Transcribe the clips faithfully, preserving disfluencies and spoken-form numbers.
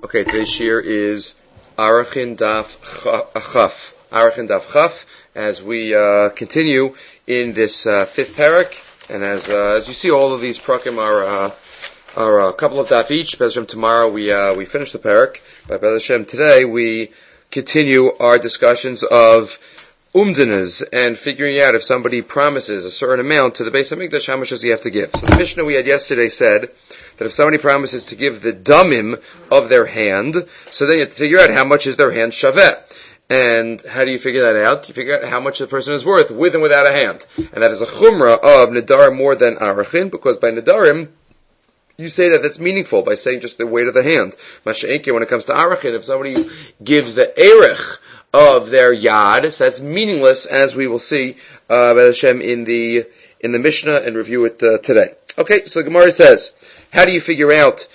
Okay, today's shir is Arachin Daf Chaf. Arachin Daf Chaf, as we uh, continue in this uh, fifth parak, and as uh, as you see, all of these prakim are uh, are a couple of daf each. Bez Hashem, tomorrow we uh, we finish the parak. But Bez Hashem, today we continue our discussions of umdanas and figuring out if somebody promises a certain amount to the Beis Hamikdash, how much does he have to give? So the Mishnah we had yesterday said that if somebody promises to give the damim of their hand, so then you have to figure out how much is their hand shaveh. And how do you figure that out? You figure out how much the person is worth with and without a hand. And that is a chumrah of nedarim more than arachin, because by nedarim, you say that that's meaningful by saying just the weight of the hand. Masha'enke, when it comes to arachin, if somebody gives the erech of their yad, so that's meaningless, as we will see, uh, by Hashem in the, in the Mishnah and review it, uh, today. Okay, so the Gemara says, how do you figure out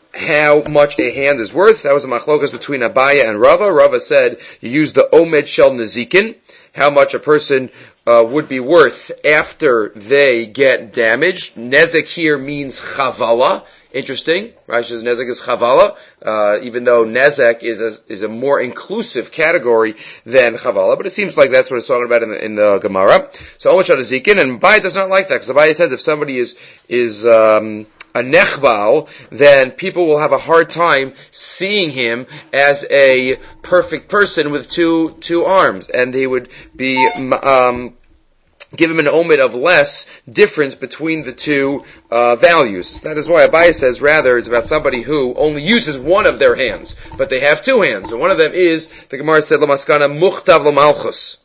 how much a hand is worth? That was a machlokas between Abaya and Rava. Rava said you use the omed shel nezikin, how much a person uh, would be worth after they get damaged. Nezek here means chavala. Interesting. Rashi says nezek is chavala, uh, even though nezek is a, is a more inclusive category than chavala, but it seems like that's what it's talking about in the, in the Gemara. So omed shel nezikin, and Abaya does not like that, because Abaya says if somebody is, is, um, a nechbal, then people will have a hard time seeing him as a perfect person with two two arms, and they would be um, give him an omed of less difference between the two uh, values. That is why Abaye says rather it's about somebody who only uses one of their hands, but they have two hands, and one of them is, the Gemara said, Lamaskana muchtav l'malchus,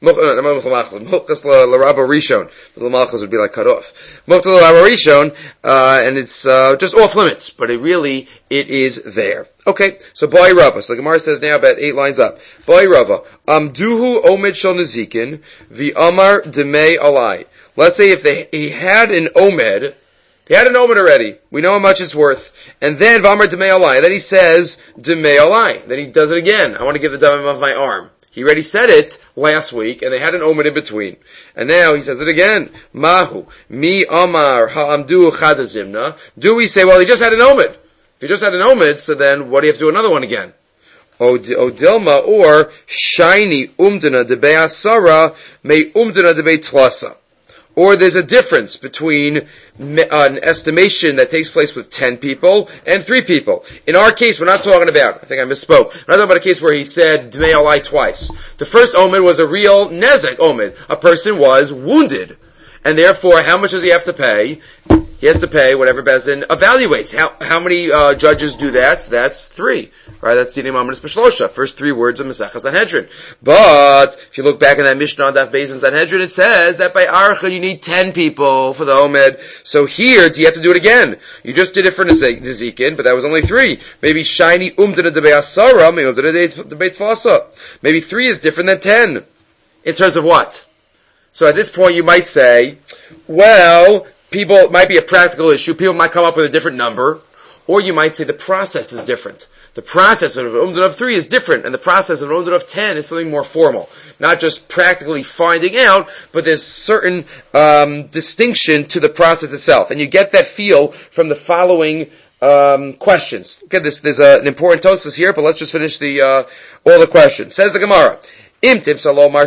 muchtas l'rabba rishon. L'malchus would be like cut off. Muchtav l'rabba rishon, uh, and it's uh, just off limits, but it really, it is there. Okay, so Boi Rava. So the Gemara says now about eight lines up. Boi Rava. Amduhu omed shel nezikin, vi amar demei alai. Let's say if they, he had an omed, he had an omed already. We know how much it's worth. And then v'amar demei alai. Then he says demei alai. Then he does it again. I want to give the damim of my arm. He already said it last week, and they had an omed in between. And now he says it again. Mahu mi amar ha'amdu chadazimna. Do we say, well, he just had an omed? If you just had an omed, so then what do you have to do another one again? Odilma or shiny umdana debe asara may umdana debe tlasa. Or there's a difference between an estimation that takes place with ten people and three people. In our case, we're not talking about, I think I misspoke, we're not talking about a case where he said dmei alai twice. The first omed was a real nezek omed. A person was wounded. And therefore, how much does he have to pay? He has to pay whatever Bezdin evaluates. How how many uh, judges do that? That's three. Right? That's Dinei Mamonos B'Shlosha. First three words of Masechah Sanhedrin. But if you look back in that Mishnah on Daf Beis in Sanhedrin, it says that by Archa you need ten people for the Omed. So here, do you have to do it again? You just did it for Nezikin, but that was only three. Maybe Shiny Umdana Debei Asara, maybe Umdana Debei Tlasa. Maybe three is different than ten. In terms of what? So at this point you might say, well, people, it might be a practical issue. People might come up with a different number. Or you might say the process is different. The process of an umdan of three is different, and the process of an umdan of ten is something more formal. Not just practically finding out, but there's certain um, distinction to the process itself. And you get that feel from the following um, questions. Okay, this, there's a, an important tosfos here, but let's just finish the uh, all the questions. Says the Gemara. And if you want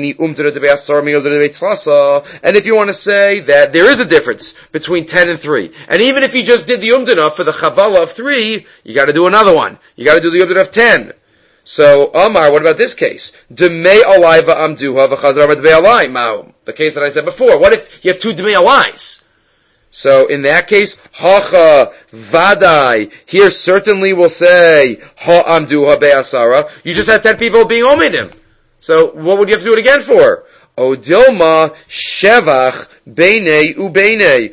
to say that there is a difference between ten and three, and even if you just did the umdana for the chavala of three, you got to do another one. You got to do the umdana of ten. So Amar, what about this case? Demei alai v'amduha v'chazar v'demei alai. Ma'um. The case that I said before. What if you have two demei alais? So in that case, hacha vadai. Here certainly will say ha'amduha be'asara. You just had ten people being omedim. So, what would you have to do it again for? Odilma shevach beinei ubeinei.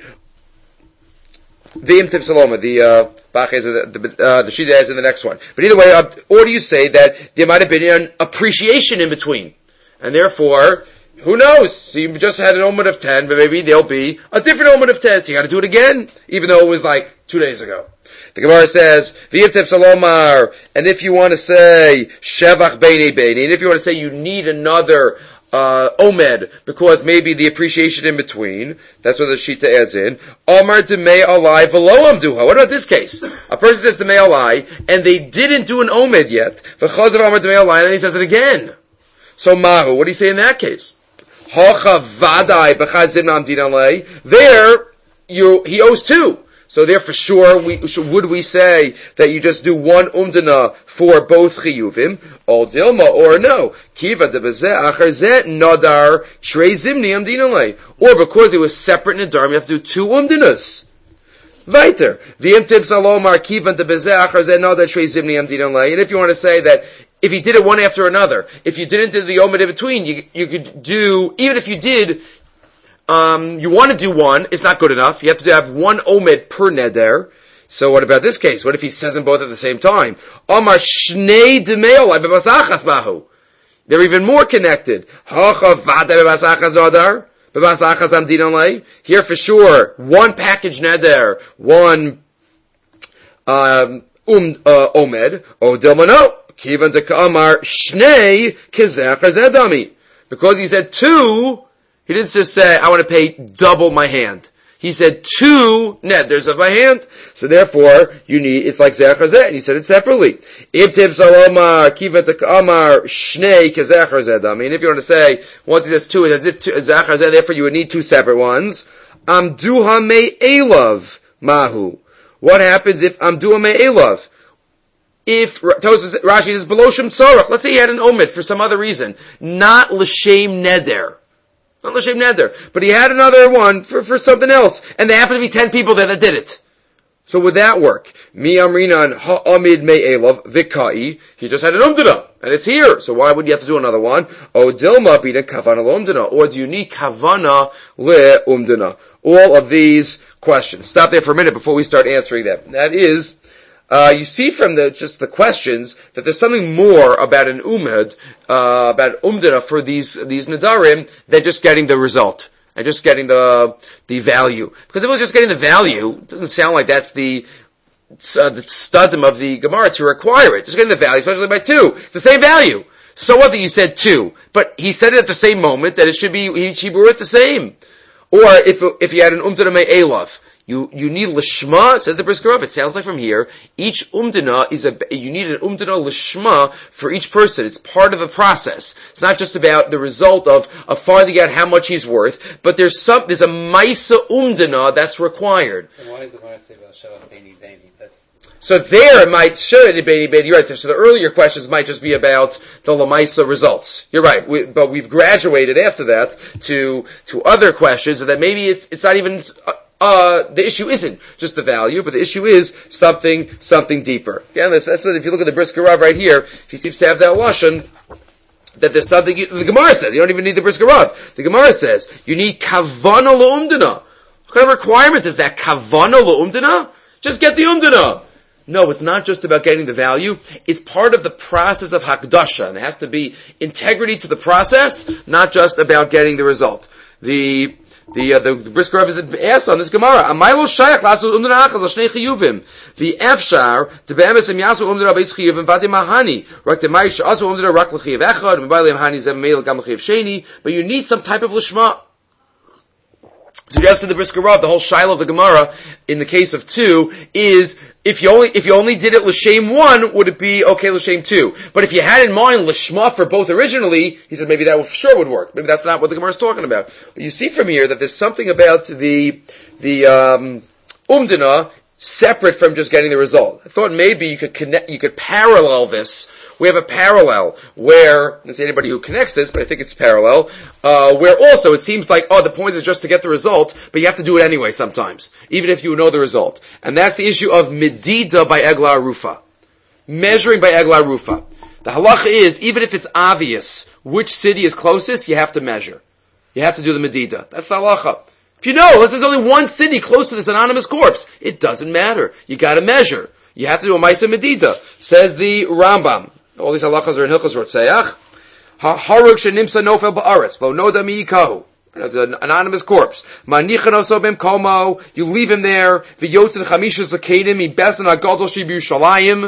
V'im tip saloma. The uh, bach is the the, uh, the shida is in the next one. But either way, uh, or do you say that there might have been an appreciation in between, and therefore, who knows? So you just had an omen of ten, but maybe there'll be a different omen of ten. So you got to do it again, even though it was like two days ago. The Gemara says, V'yimtev salomar, and if you want to say, Shevach beinei beinei, and if you want to say you need another uh, omed, because maybe the appreciation in between, that's what the Shita adds in. Amar demei alai v'lo amduha. What about this case? A person says demei alai, and they didn't do an omed yet. V'chazav amar demei alai, and then he says it again. So mahu, what do you say in that case? Hacha vadai b'chad zimna amdin alai. There, you, he owes two. So there for sure, we, would we say that you just do one umdana for both chiyuvim, or dilma, or no? Kiva de bezeh achar zeh nadar shrei zimni amdinalei. Or because it was separate nadarim, you have to do two umdanas. Weiter. V'im tib salomar kiva de bezeh achar zeh nadar shrei zimni amdinalei. And if you want to say that, if you did it one after another, if you didn't do the omid in between, you, you could do, even if you did, Um, you want to do one, it's not good enough. You have to have one omed per neder. So what about this case? What if he says them both at the same time? Amar shnei demeolai bebasachas bahu. They're even more connected. Hacha vada bebasachas nadar, bebasachas amdinalei. Here for sure, one package neder, one, um, um, uh, omed, o dilmano, kivan de kamar shnei kizech zedami. Because he said two, he didn't just say, I want to pay double my hand. He said two neders of my hand. So therefore, you need, it's like Zeh Chazeh, and he said it separately. If Tib Salomar, Kivat Amar, Shnei, Kezeh Chazeh. I mean, if you want to say, once he says two, it's as if Zeh Chazeh, therefore you would need two separate ones. Amduha Me Elav, Mahu. What happens if Amduha Me Elav? If, Rashi says, below Shem Tzorach, let's say he had an omid for some other reason, not L'Shem Neder. Not l'shem neder. But he had another one for, for something else. And there happened to be ten people there that did it. So would that work? Mi amrinan ha'amid me'elav v'ka'i. He just had an umdana. And it's here. So why would you have to do another one? O dilma bina kavana l'umdana. Or do you need kavana le'umdana? All of these questions. Stop there for a minute before we start answering them. That is, Uh, you see from the, just the questions that there's something more about an umad, uh, about umdana for these, these nadarim than just getting the result. And just getting the, the value. Because if it was just getting the value, it doesn't sound like that's the, uh, the studim of the Gemara to require it. Just getting the value, especially by two. It's the same value. So what that you said two, but he said it at the same moment that it should be, he should be worth the same. Or if, if you had an umdana me'elav, You, you need lishma, says the Brisker Rav. It sounds like from here, each umdana is a, you need an umdana lishma for each person. It's part of the process. It's not just about the result of, of finding out how much he's worth, but there's some, there's a maisa umdana that's required. And why is it when I say about shavach beni beni? That's So there it might show it beni beni. You're right. So the earlier questions might just be about the lamaisa results. You're right. We, but we've graduated after that to, to other questions, and that maybe it's, it's not even, uh, Uh, the issue isn't just the value, but the issue is something, something deeper. Again, that's, that's what, if you look at the Brisker Rav right here, he seems to have that lashon, that there's something, you, the Gemara says, you don't even need the Brisker Rav. The Gemara says, you need kavana l'umdana. What kind of requirement is that? Kavana l'umdana? Just get the umdana. No, it's not just about getting the value. It's part of the process of hakdasha, and it has to be integrity to the process, not just about getting the result. The, The, uh, the, the Brisker Rav is asked on this Gemara, Amaylo shayach lasu umdana achaz l'shnei chiyuvim. The efshar, to be'emes em yasu umdana beis chiyuvim v'adim mahani. Rak de ma'ish asu umdana rak l'chiyav echad, m'bayli mahani zem meil gam l'chiyav sheni. But you need some type of lishma. Suggested the Brisker Rav, the whole shiloh of the Gemara, in the case of two, is, if you only, if you only did it l'shem one, would it be okay l'shem two? But if you had in mind l'shma for both originally, he said maybe that would, sure would work. Maybe that's not what the Gemara is talking about. But you see from here that there's something about the, the, um, umdana, separate from just getting the result. I thought maybe you could connect, you could parallel this. We have a parallel where, there's anybody who connects this, but I think it's parallel, uh, where also it seems like, oh, the point is just to get the result, but you have to do it anyway sometimes, even if you know the result. And that's the issue of medida by egla rufa. Measuring by egla rufa. The halacha is, even if it's obvious which city is closest, you have to measure. You have to do the medida. That's the halacha. If you know, there's only one city close to this anonymous corpse, it doesn't matter. You gotta measure. You have to do a Maisa Medida. Says the Rambam. All these halachas are in Hilchos Rotzeach. Haruk shenimsa nofel ba'aretz, lo noda mi'ikahu. An anonymous corpse. Manichan oso bem komo. You leave him there. V'yotzen chamisha zakedim mi besan agadol shi b'Yushalayim.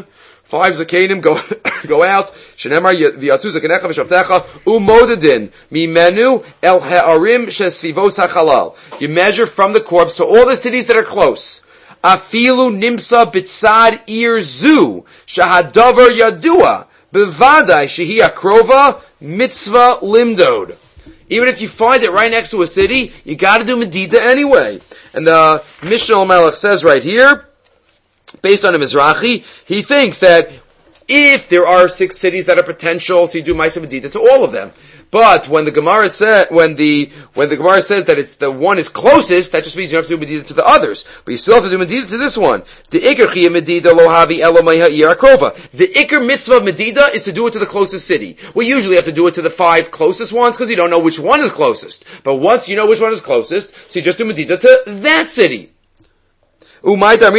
five zakenim go go out. Shenemar v'yatzu zakenecha v'shavtecha umodedin mimenu el ha'arim shesvivos hachalal. You measure from the corpse to all the cities that are close. Afilu nimsa bitzad ir zu shahadavar yadua bevadai shehi akrova mitzvah limdod. Even if you find it right next to a city, you got to do medida anyway. And the Mishnah Melech says right here, based on a Mizrahi, he thinks that if there are six cities that are potential, so you do Ma'aseh medida to all of them. But when the Gemara said, when the, when the Gemara says that it's the one is closest, that just means you have to do medida to the others. But you still have to do medida to this one. The Iker Chiyah medida lo havi elo meiha Yarakova. The Iker mitzvah of medida is to do it to the closest city. We usually have to do it to the five closest ones because you don't know which one is closest. But once you know which one is closest, so you just do medida to that city. You don't have to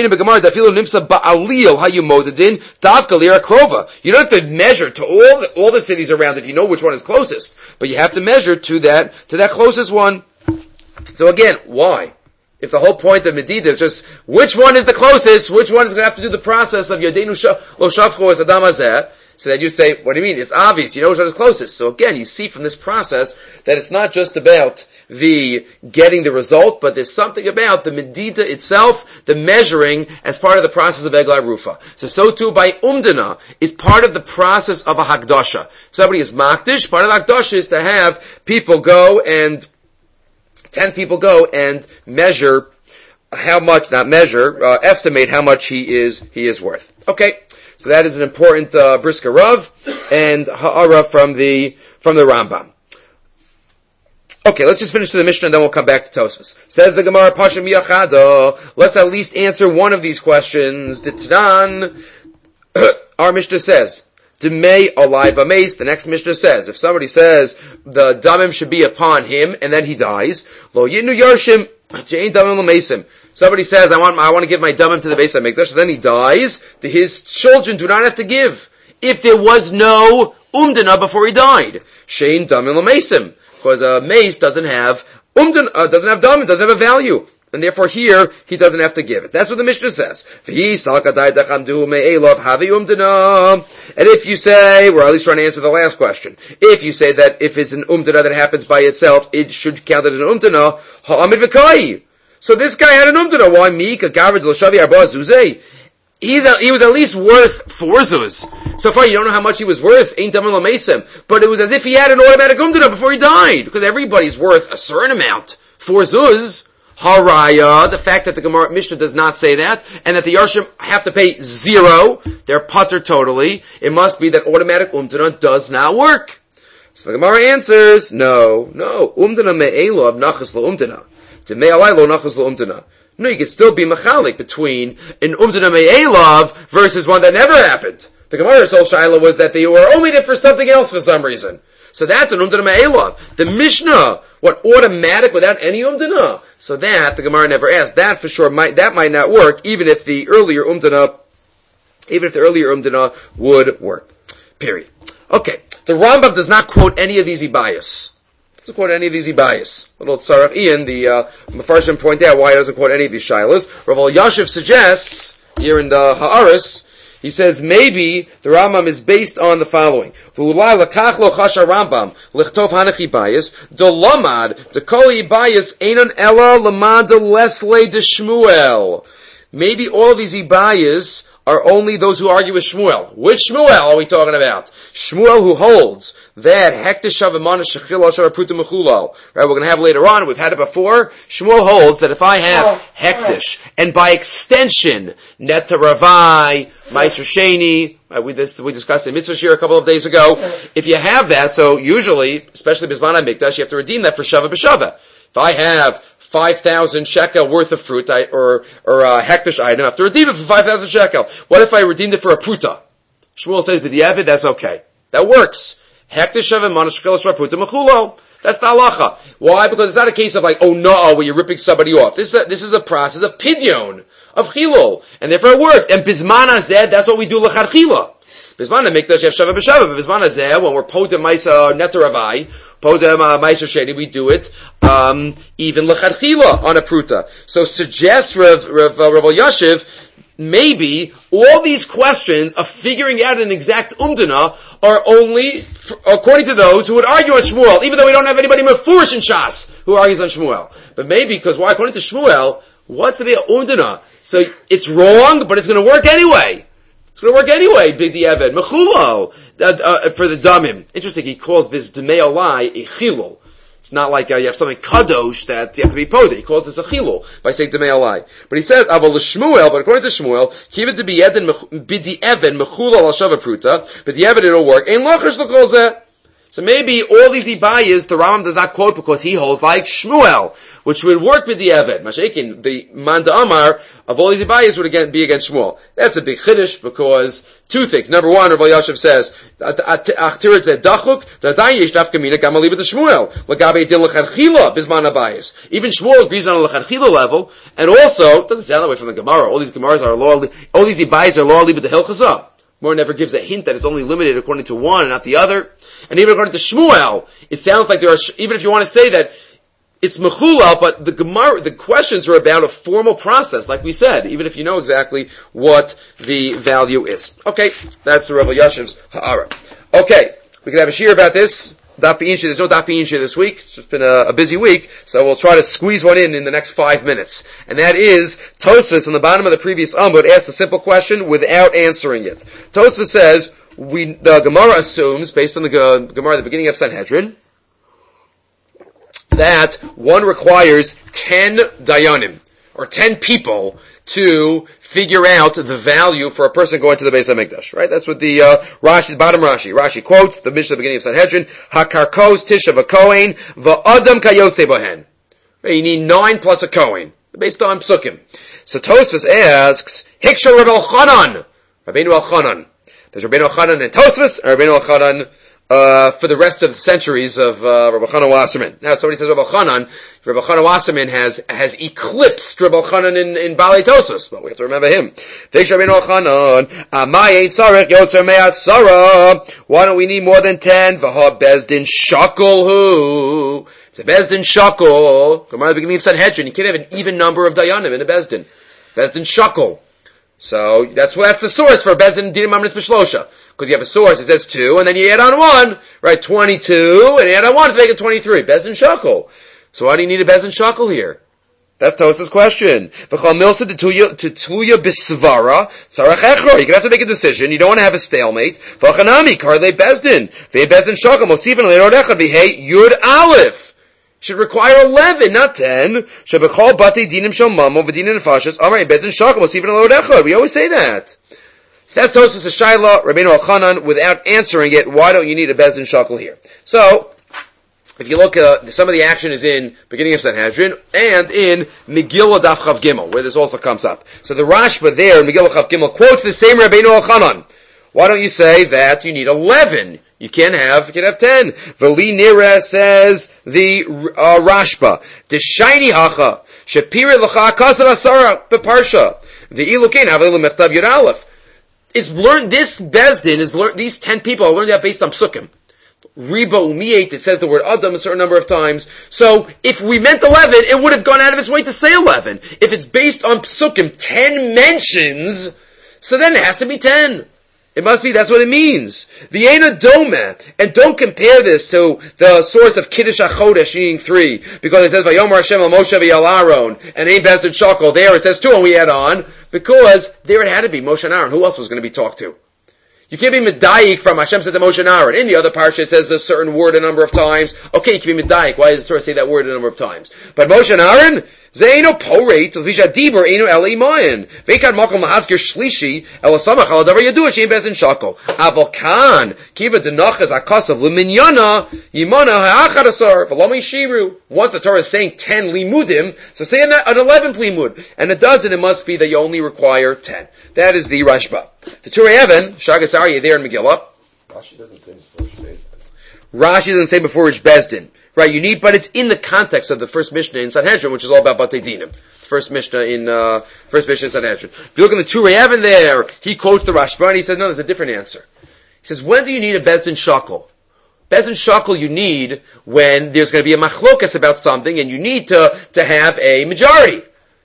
measure to all the, all the cities around if you know which one is closest, but you have to measure to that to that closest one. So again, why? If the whole point of medida is just which one is the closest, which one is going to have to do the process of Yadeinu lo shafcho es adam hazeh, so that you say, what do you mean? It's obvious, you know which one is closest. So again, you see from this process that it's not just about the getting the result, but there's something about the medida itself, the measuring, as part of the process of Eglah Rufa. So, so too by Umdana is part of the process of a Hakdasha. Somebody is Makdish, part of the Hakdasha is to have people go and, ten people go and measure how much, not measure, uh, estimate how much he is, he is worth. Okay. So that is an important, uh, Briska Rav and Ha'ara from the, from the Rambam. Okay, let's just finish the Mishnah and then we'll come back to Tosfos. Says the Gemara, Pasha Miyachada. Let's at least answer one of these questions. The Tanan, our Mishnah says, Demei alai v'meis. The next Mishnah says, if somebody says the damim should be upon him and then he dies, lo yitnu yarshim, j'ein damim l'meisim. Somebody says, I want, I want to give my damim to the Beis HaMikdash, and then he dies, his children do not have to give. If there was no umdana before he died. Shein damim l'meisim. Because a mace doesn't have umdan, uh, doesn't have damim, doesn't have a value, and therefore here he doesn't have to give it. That's what the Mishnah says. And if you say, we're at least trying to answer the last question. If you say that if it's an umdana that happens by itself, it should count as an umdana. Ha'amid v'kai. So this guy had an umdana. Why me? Kagarid l'shavi arba zuzei. He's a, he was at least worth four zuz. So far, you don't know how much he was worth. Ain't damim l'meisim. But it was as if he had an automatic umdana before he died, because everybody's worth a certain amount. Four zuz. Haraya, the fact that the Gemara Mishnah does not say that, and that the Yarshim have to pay zero, they're putter totally, it must be that automatic umdana does not work. So the Gemara answers, no, no, umdana me'ela of nachas lo umdana. To me'alai lo nachas lo umdana. No, you can still be mechalik between an umdana me'elav versus one that never happened. The Gemara's whole shaila was that they were omitted for something else for some reason. So that's an umdana me'elav. The Mishnah, what, automatic without any umdana? So that, the Gemara never asked. That for sure might, that might not work, even if the earlier umdana, even if the earlier umdana would work. Period. Okay. The Rambam does not quote any of these ibayas. Doesn't quote any of these ibayas. Little Tzarech Ian, the, uh, Mefarshim point out why he doesn't quote any of these shilas. Rav Yashiv suggests, here in the Ha'aris, he says maybe the Rambam is based on the following. V'ulai lakach lo chasha Rambam lichtov hanachi bayis delamad dekol ibayis einon ela lamad lesle de Shmuel. Maybe all of these ibayis are only those who argue with Shmuel. Which Shmuel are we talking about? Shmuel who holds that hektish shavimana shechila sharaputa mechulal. Right, we're going to have later on. We've had it before. Shmuel holds that if I have hektish and by extension neta ravai, meiser sheni, right, we this we discussed in Mitzvah Shir a couple of days ago. If you have that, so usually, especially Bizman HaMikdash, you have to redeem that for shava b'shava. If I have five thousand shekel worth of fruit, I, or, or a hektish item, I have to redeem it for five thousand shekel. What if I redeemed it for a pruta? Shmuel says, b'diavad, that's okay. That works. Hektish shavim mana shekel shvar pruta mechulo. That's the halacha. Why? Because it's not a case of like, oh no, where you're ripping somebody off. This is a, this is a process of pidyon, of chilul. And therefore it works. And bisman hazeh, that's what we do l'chad chila. Bisman HaMikdash, you have shava b'shava. But bisman hazeh, when we're podem maisa netaravai, podem maisa sheni, we do it, um, even l'chad chila on a pruta. So suggests Rav, Rav, Rav Yashiv, maybe all these questions of figuring out an exact umdana are only f- according to those who would argue on Shmuel, even though we don't have anybody mefurish in Shas who argues on Shmuel. But maybe because why? According to Shmuel, what's the umdana? So it's wrong, but it's going to work anyway. It's going to work anyway. Big Diavad mechulo uh, uh, for the damim. Interesting. He calls this demei olai a chilul. It's not like uh, you have something kadosh that you have to be poded. He calls this a chilul by saying demei olai. But he says aval l'Shmuel. But according to Shmuel, kivet b'di'evan b'di'evan mechula al shava pruta. But the evan it'll work. Ein lachash l'kol zeh. So maybe all these ibayas the Rambam does not quote because he holds like Shmuel, which would work with the Eved. Mashiach, the Manda Amar of all these ibayas would again be against Shmuel. That's a big chiddush because two things. Number one, Rabbi Yashiv says, "Achtirit zeh dachuk da'dayin yesh dafka mina gam aliba Shmuel lagabe din lechanchila bisman abayas." Even Shmuel agrees on a lechanchila level, and also it doesn't sound that way from the Gemara. All these Gemaras are law, all these ibayas are law aliba the hilchasa. Gemara never gives a hint that it's only limited according to one and not the other. And even according to Shmuel, it sounds like there are, even if you want to say that it's mechula, but the Gemara, the questions are about a formal process, like we said, even if you know exactly what the value is. Okay, that's the Rav Yashiv's ha'ara. Okay, we can have a shir about this. Daf B'Inshe, there's no Daf B'Inshe this week. It's just been a, a busy week, so we'll try to squeeze one in in the next five minutes. And that is, Tosfos on the bottom of the previous Amud asked a simple question without answering it. Tosfos says, we, the Gemara assumes, based on the G- Gemara at the beginning of Sanhedrin, that one requires ten dayanim, or ten people, to figure out the value for a person going to the Beis HaMikdash, right? That's what the, uh, Rashi, the bottom Rashi. Rashi quotes the Mishnah at the beginning of Sanhedrin, HaKarkos Tisha V'Kohen V'Adam Kayotze Bohen. You need nine plus a Kohen, based on Psukim. So Tosfos asks, Hiksha Rabbi Elchanan, Rabbeinu Elchanan. There's Rabbeinu Elchanan and Tosfos, and Rabbeinu Elchanan Uh, for the rest of the centuries of, uh, Rabbi Chanan Wasserman. Now, somebody says Rabbi Chanan, Rabbi Chanan Wasserman has, has eclipsed Rabbi Chanan in, in Balei Tosas, but we have to remember him. Why don't we need more than ten? V'ha Bezdin Shakol hu. It's a Bezdin Shakol. Gemara at the beginning of Sanhedrin. You can't have an even number of Dayanim in a Bezdin. Bezdin Shakol. So, that's, that's the source for Bezdin Dinim Amris B'Shlosha. Because you have a source, it says two, and then you add on one, right, twenty-two, and you add on one to make it twenty-three. Bezdin Shakel. So why do you need a Bezdin Shakel here? That's Tosas' question. V'chal milsa tetuya b'svara sarach echro. You're going to have to make a decision. You don't want to have a stalemate. V'chanami karle Bezdin. V'he Bezdin Shakel. Mosifin le'rod echad v'he yud aleph. Should require eleven, not ten. Shebechol bati dinim shel mamo v'dinim nefashos. Amar Bezdin Shakel. Mosifin le'rod echad. We always say that. That's Tosas a Shaila, Rabbeinu Elchanan, without answering it, why don't you need a Bezdin Shakel here? So, if you look, uh, some of the action is in beginning of Sanhedrin, and in Megillah Daf Chav Gimel, where this also comes up. So the Rashba there in Megillah Chav Gimel quotes the same Rabbeinu Elchanan. Why don't you say that you need eleven? You can't have, you can have ten. V'li nira says the, uh, Rashba. D'shayni hacha, shapira l'cha akasav asara, beparsha. V'ilu kein, havelu mechtav yud aleph. Is learned, this Bezdin is learned, these ten people are learned that based on Psukim. Riba umiyet, it says the word Adam a certain number of times. So, if we meant eleven, it would have gone out of its way to say eleven. If it's based on Psukim, ten mentions, so then it has to be ten. It must be, that's what it means. The Eina Doma, and don't compare this to the source of Kiddush HaChodesh being three, because it says, Vayomar Hashem al Moshe v'yal Aaron, and Ein Bezdin Shakel, there it says two, and we add on, because there it had to be Moshe and Aaron. Who else was going to be talked to? You can't be medayik from Hashem said to Moshe and Aaron. In the other parsha it says a certain word a number of times. Okay, you can be medayik. Why does the Torah say that word a number of times? But Moshe and Aaron, Zeino poreit, Visha Dibur, Eino Eli Mayan. Vekan Makom Mahaskir Shlishi, Elasamach, Aladavar Yadua, Shein Bezin Shakel. Aval Kan, Kiva Denachas Akasav, Liminyana, Yimana Ha'achadasar, Valomi Shiru. Once the Torah is saying ten limudim, so say an, an eleventh limud. And it doesn't, it must be that you only require ten. That is the Rashba. The Turei Even, Shagas Aryeh there in Megillah. Rashi doesn't say before which Bezdin. Rashi doesn't say before which Bezdin. Right, you need, but it's in the context of the first Mishnah in Sanhedrin, which is all about Batei Dinim. First Mishnah in, uh, first Mishnah in Sanhedrin. If you look in the Turei Even there, he quotes the Rashba and he says, no, there's a different answer. He says, when do you need a Bezdin Shakel? Bezdin Shakel you need when there's going to be a machlokas about something and you need to, to have a majority.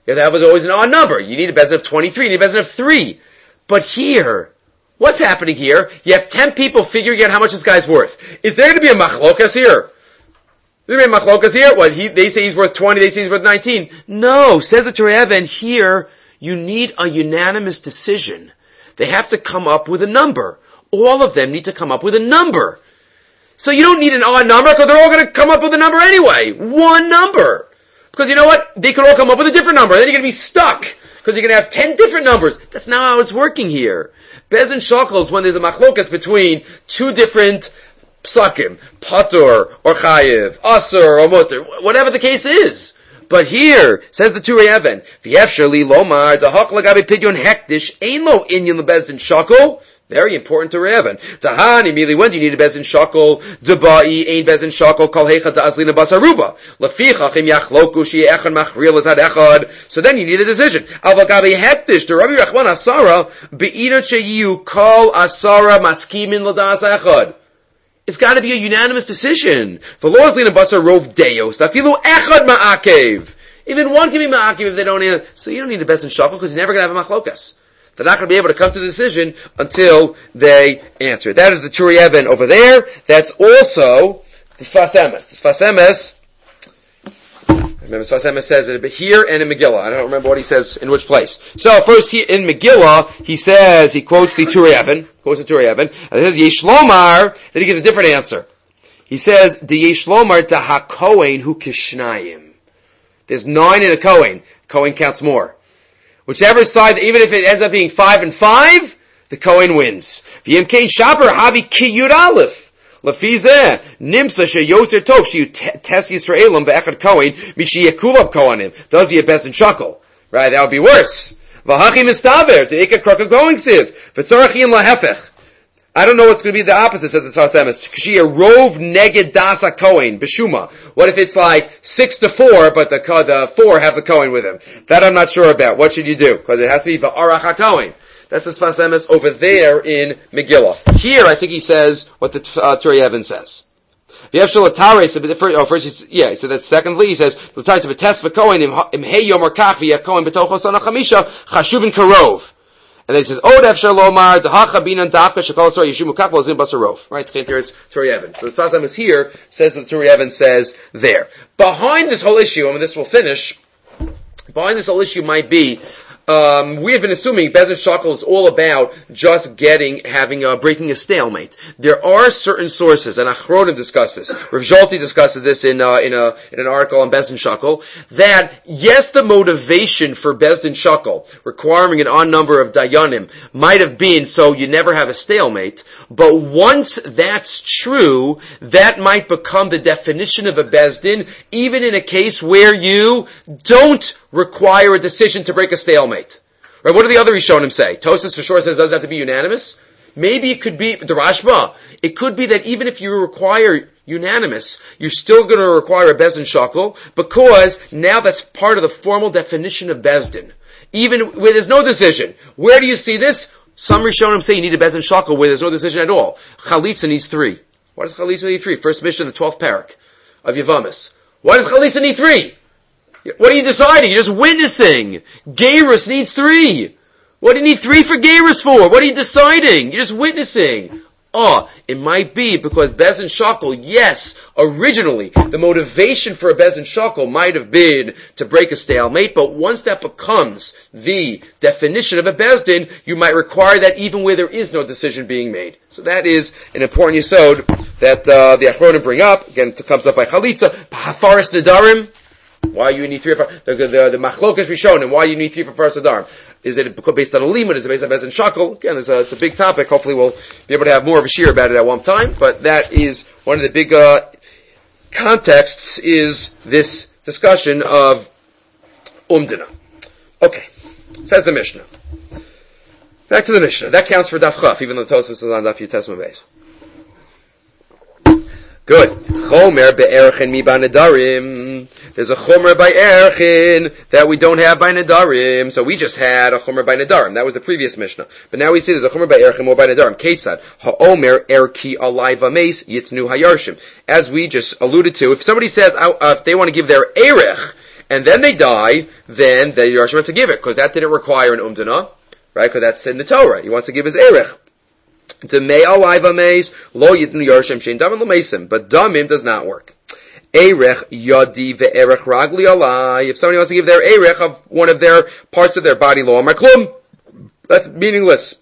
Yeah, that was always an odd number. You need a bezin of twenty-three, you need a bezin of three. But here, what's happening here? You have ten people figuring out how much this guy's worth. Is there going to be a machlokas here? Is there going to be a machlokas here? What, he, they say he's worth twenty, they say he's worth nineteen. No, says the Torah, and here, you need a unanimous decision. They have to come up with a number. All of them need to come up with a number. So you don't need an odd number, because they're all going to come up with a number anyway. One number. Because you know what? They could all come up with a different number. Then you're going to be stuck. Because you're going to have ten different numbers. That's not how it's working here. Bezin shakals, when there's a machlokas between two different psakim, patur or chayiv, asur or mutter, whatever the case is. But here, says the Turei Even, v'yefshar li lomar, dahak lagabi pidyon hektish, ein lo inyan lebezin shakal. Very important to Revan. Tahani, immediately when do you need a bezin shakal? Debai, ein bezin shakal, kol hecha da'azlina basaruba. Lefichach im yachloku shi'e echad machril ezad echad. So then you need a decision. Avagabi hektish, to Rabbi Rachman asara, be'inot sheyiu kol asara maskimin l'das echad. It's got to be a unanimous decision. V'lo azlina basar rov deos, dafilu echad ma'akev. Even one can be ma'akev if they don't need, so you don't need a bezin shakal because you're never going to have a machlokas. They're not going to be able to come to the decision until they answer. That is the Turei Even over there. That's also the Sfas Emes. The Sfas Emes, remember Sfas Emes says it here and in Megillah. I don't remember what he says in which place. So first he, in Megillah, he says, he quotes the Turei Even, quotes the Turei Even, and he says, Yesh Lomar, then he gives a different answer. He says, De Yesh Lomar ta ha-kohen hu kishnayim. There's nine in a Kohen. Kohen counts more. Whichever side, even if it ends up being five and five, the Kohen wins. V'yem kein shaper havi ki yud aleph. Lefizeh, nimsa she yoser tov, she tes Yisraelim ve'echad Kohen, mishi yekulab Kohanim. Does he a best in shakal? Right, that would be worse. V'hachi mistaver, to ika kraka going siv. V'tzorachim lahefech. I don't know what's going to be the opposite, says the Sfas Emes. She a rov neged dasa Kohen, b'shuma. What if it's like six to four, but the, the four have the Kohen with him? That I'm not sure about. What should you do? Because it has to be v'arach ha-Kohen. That's the Sfas Emes over there in Megillah. Here, I think he says what the uh, Turei Even says. Oh, first, yeah, he said that secondly, he says, l'taris b'tes v'Kohen, im hey yom or kach v'yeh Kohen b'tocho sana chamisha, chashuvin karov. And then he says, Od efshar lomar, d'hacha binan dafka, shekol tzor yeshimu kach v'ozim basarov. Right? Here is Turei Even. So the Sfas Emes here says what the Turei Even says there. Behind this whole issue, I mean, this will finish, behind this whole issue might be, Um, we have been assuming Bezin Shakal is all about just getting, having, uh, breaking a stalemate. There are certain sources, and Achronim discussed this, Rav Zolti discusses this in, uh, in a, in an article on Bezin Shakal, that, yes, the motivation for Bezin Shakal, requiring an odd number of Dayanim, might have been so you never have a stalemate, but once that's true, that might become the definition of a Bezdin, even in a case where you don't require a decision to break a stalemate. Right? What do the other Rishonim say? Tosas for sure says it doesn't have to be unanimous. Maybe it could be, the Rashba, it could be that even if you require unanimous, you're still going to require a Bezdin Shakal, because now that's part of the formal definition of Bezdin. Even where there's no decision. Where do you see this? Some Rishonim say you need a Bezdin Shakal where there's no decision at all. Chalitza needs three. Why does Chalitza need three? First mission of the twelfth parak of Yavamis. Why does Chalitza need three? What are you deciding? You're just witnessing. Geirus needs three. What do you need three for Geirus for? What are you deciding? You're just witnessing. Oh, it might be because Bezdin Shakal, yes, originally, the motivation for a Bezdin Shakal might have been to break a stalemate, but once that becomes the definition of a Bezdin, you might require that even where there is no decision being made. So that is an important yesod that uh, the Achronim bring up. Again, it comes up by Chalitza. Hafaris Nadarim. Why you need three for the the, the, the machlokas Rishonim? Why you need three for Faras Adarim? Is it based on a limud? Is it based on Bezdin Shakal? Again, it's a, it's a big topic. Hopefully, we'll be able to have more of a shir about it at one time. But that is one of the big uh, contexts. Is this discussion of Umdina? Okay, says the Mishnah. Back to the Mishnah. That counts for Daf Chaf, even though the Tosfos is on Daf Yutes Beis. Good. Chomer be'erchen mi b'nedarim. There's a chomer by erchin that we don't have by nedarim. So we just had a chomer by nedarim. That was the previous Mishnah. But now we see there's a chomer by erchin or by nedarim. Ketzad ha'omer erki alai v'meis yitznu hayarshim. As we just alluded to, if somebody says uh, if they want to give their erech and then they die, then the Yarshim have to give it, because that didn't require an umdana, right? Because that's in the Torah. He wants to give his erech. Demei alai v'meis, lo yitnu Yarshim shein damim l'meisim, but damim does not work. Erech yadi ve'erech ragli alai. If somebody wants to give their erech of one of their parts of their body, lo amar klum, that's meaningless.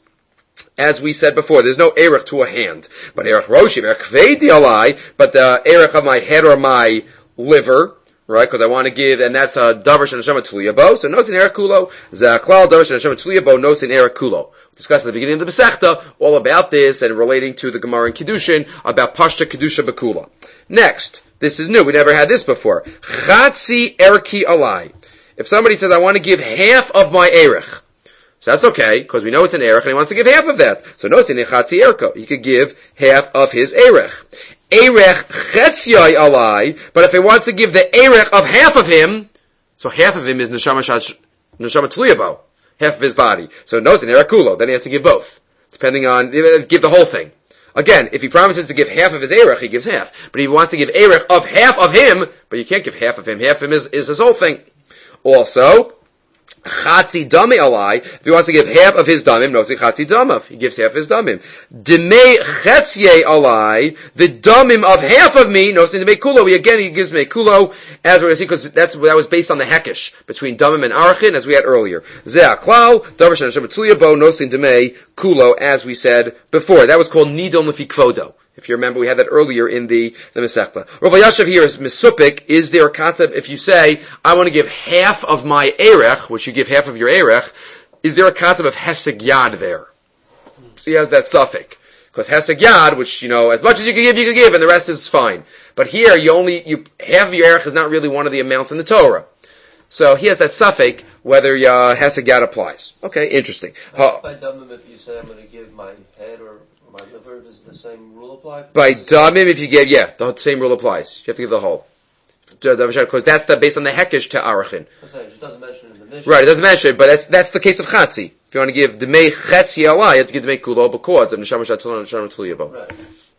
As we said before, there's no erech to a hand. But erech roshim, erech kveidi alai, but the erech of my head or my liver, right? Because I want to give, and that's a davar sheneshama tuliyabo. So nosin erech kulo, zaklal davar sheneshama tuliyabo, nosin erech kulo. We discussed at the beginning of the Masechta all about this and relating to the Gemara in Kiddushin about pashta kedusha bekula. Next, this is new. We never had this before. Chatzi erki alai. If somebody says, I want to give half of my erech, so that's okay, because we know it's an erech, and he wants to give half of that. So notice in Chatzi erko, he could give half of his erech. Erech chetziyai alai, but if he wants to give the erech of half of him, so half of him is neshama neshama tliyabo, half of his body. So notice in erech kulo, then he has to give both, depending on, give the whole thing. Again, if he promises to give half of his erech, he gives half. But if he wants to give erech of half of him, but you can't give half of him, half of him is, is his whole thing. Also, Chatzi dami alai. If he wants to give half of his damim, no, say chatzi damav. He gives half his damim. Demei chetzye alai. The damim of half of me, no, say demei kulo. He again he gives me kulo, as we're going to see, because that's that was based on the hekesh between damim and arachin, as we had earlier. Zeh klal davar shenashem tliyabo, no, say demei kulo, as we said before. That was called nidon lefi kvodo. If you remember, we had that earlier in the, the Masechta. Rav Yashav here is misupik. Is there a concept, if you say, I want to give half of my erech, which you give half of your erech, is there a concept of heseg yad there? So he has that suffix. Because heseg yad, which, you know, as much as you can give, you can give, and the rest is fine. But here, you only, you, half of your erech is not really one of the amounts in the Torah. So he has that suffix, whether uh, heseg yad applies. Okay, interesting. By, by damim, if you say I'm going to give my head or my liver, does the same rule apply? By damim, if you give, yeah, the same rule applies. You have to give the whole. Because that's the, based on the hekesh to arachin. I'm saying, it doesn't mention it in the Mishnah. Right, it doesn't mention it, but that's, that's the case of chatzi. If you want to give demei chetzi alai, you have to give demei kulo because of neshama shatulon and neshama tuliyabo. Right.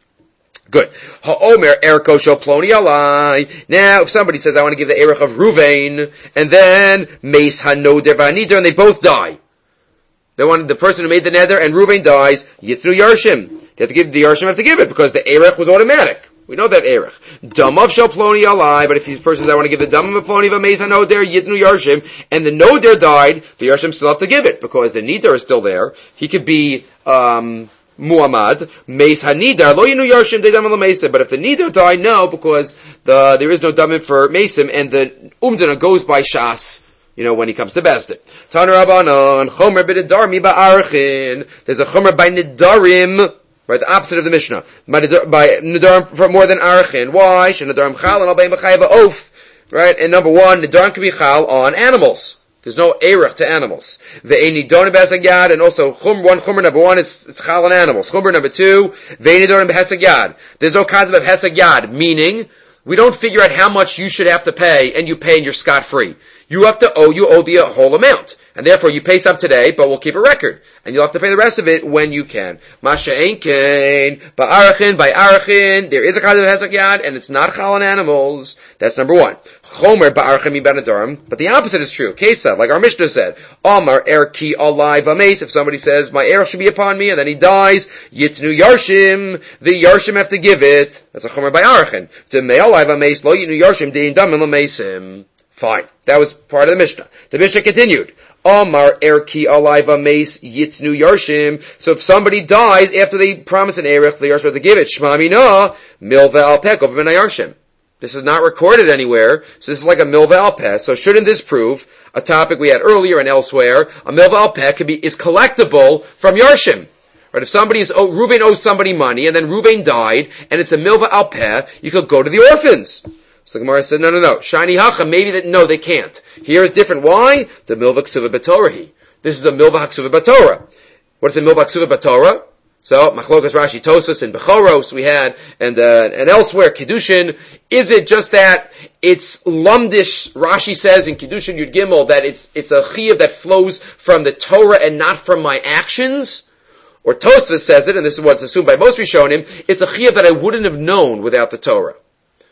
Good. Ha'omer erko shel ploni alai. Now, if somebody says, I want to give the erech of Ruvain, and then meis hanoder v'anider, and they both die. They wanted the person who made the neder, and Ruvain dies, yitru yarshim. They have to give, the yarshim have to give it, because the erech was automatic. We know that erech. Damav shel ploni alai, but if the person says, I want to give the damam of ploni v'meis hanoder, yitnu yarshim, and the noder died, the yarshim still have to give it, because the neder is still there. He could be, um, muamad, meis hanidar, lo yinu yarshim, de damam l'meisa, but if the neder died, no, because the, there is no damam for meisim, and the umdana goes by shas, you know, when he comes to Bezdin. Taner Rabbanon, Chomer b'nedar mi ba'archin. There's a Chomer by Nedarim, right, the opposite of the Mishnah. By Nedarim for more than Archin. Why? She Nedarim chal and al bein b'chayva oaf. Right, and number one, Nedarim can be chal on animals. There's no erech to animals. Ve'eni donim b'heseg yad, and also chum, one Chomer number one is it's chal on animals. Chomer number two, ve'eni donim b'heseg yad. There's no concept of heseg yad, meaning we don't figure out how much you should have to pay, and you pay and you're scot-free. You have to owe, you owe the whole amount. And therefore you pay some today, but we'll keep a record. And you'll have to pay the rest of it when you can. Masha Einkein, Ba'arachin, by Arachin, there is a kind of Hesek Yad, and it's not chal on animals. That's number one. Chomer Ba'arachin mi Benedarim, but the opposite is true. Ketzav, like our Mishnah said, Amar Erki Alai Vameis, if somebody says, my erech should be upon me, and then he dies, Yitnu Yarshim, the Yarshim have to give it. That's a Chomer by Arachin. Demei Alai Vameis, lo Yitnu Yarshim, dein Damin Lameisim. Fine. That was part of the Mishnah. The Mishnah continued. Amar erki alayva meis yitnu yarshim. So if somebody dies after they promise an erech, the yarshim have to give it. Shma mina milva al peh over yarshim. This is not recorded anywhere, so this is like a milva al peh. So shouldn't this prove a topic we had earlier and elsewhere? A milva al peh could be is collectible from yarshim. Right? If somebody is oh, Ruvain owes somebody money, and then Ruvain died, and it's a milva al peh, you could go to the orphans. So the Gemara said, no, no, no. Shani hacha, maybe that, no, they can't. Here is different. Why? The milva ksuva b'torahi. This is a milva ksuva b'torah. What is a milva ksuva b'torah? So, machlokas Rashi Tosfos and Bechoros we had, and, uh, and elsewhere, Kiddushin. Is it just that it's lumdish, Rashi says in Kiddushin Yud Gimel, that it's, it's a chiyuv that flows from the Torah and not from my actions? Or Tosfos says it, and this is what's assumed by most Rishonim, it's a chiyuv that I wouldn't have known without the Torah.